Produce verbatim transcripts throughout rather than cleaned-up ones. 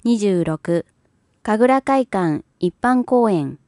にじゅうろく、神楽会館一般公演。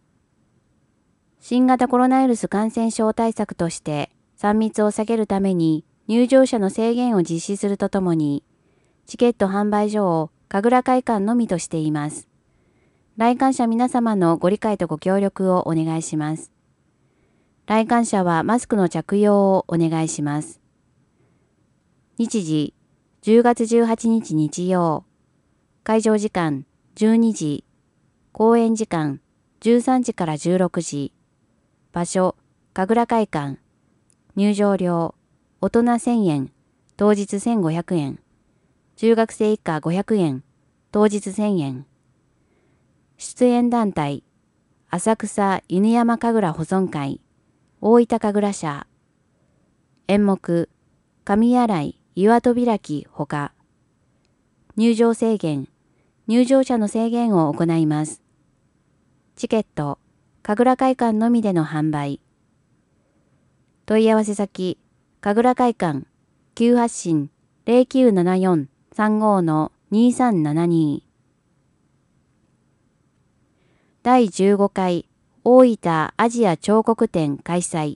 新型コロナウイルス感染症対策として、さん密を避けるために入場者の制限を実施するとともに、チケット販売所を神楽会館のみとしています。来館者皆様のご理解とご協力をお願いします。来館者はマスクの着用をお願いします。日時、じゅうがつじゅうはちにち日曜。会場時間じゅうにじ。公演時間じゅうさんじからじゅうろくじ。場所、神楽会館。入場料、大人せんえん、当日せんごひゃくえん。中学生以下ごひゃくえん、当日せんえん。出演団体、浅草犬山神楽保存会、大分神楽社。演目、神洗い、岩戸開きほか。入場制限、入場者の制限を行います。チケット、神楽会館のみでの販売。問い合わせ先、神楽会館、急発進 ゼロきゅうななよん さんご にさんななに。だいじゅうごかい大分アジア彫刻展開催。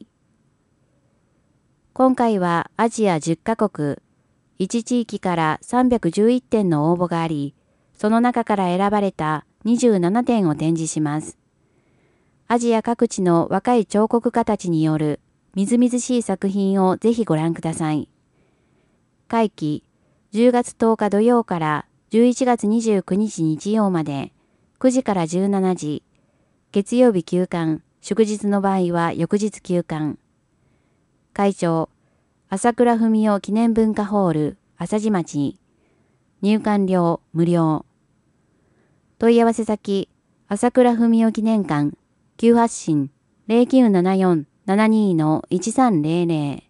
今回はアジアじゅっかこく、いち地域からさんびゃくじゅういってんの応募があり、その中から選ばれたにじゅうななてんを展示します。アジア各地の若い彫刻家たちによるみずみずしい作品をぜひご覧ください。会期、じゅうがつとおか土曜からじゅういちがつにじゅうくにち日曜まで、くじからじゅうしちじ、月曜日休館、祝日の場合は翌日休館。会場、朝倉文夫記念文化ホール、朝地町。入館料無料。問い合わせ先、朝倉文夫記念館、急発進 ゼロきゅうななよん ななに いちさんゼロゼロ。